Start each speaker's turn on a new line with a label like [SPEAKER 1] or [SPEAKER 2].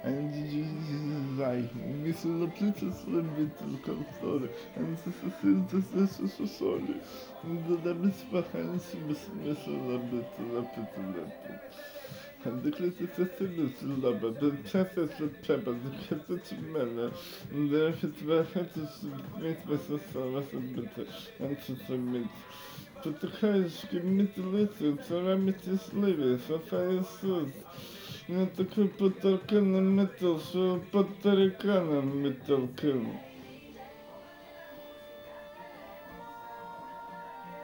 [SPEAKER 1] And Jesus like Mr. Princess Little Consorte and Sister Sorry. The Miss Behind Miss Little. And the criticism is love, the test is the pepper, the kiss is mellow, and the if it's the head is make Mrs. Service and bitter, and to submit. But the courage give me to listen, so I meet this lady, so I says. Не такой потолка на метал, что потолка на металл.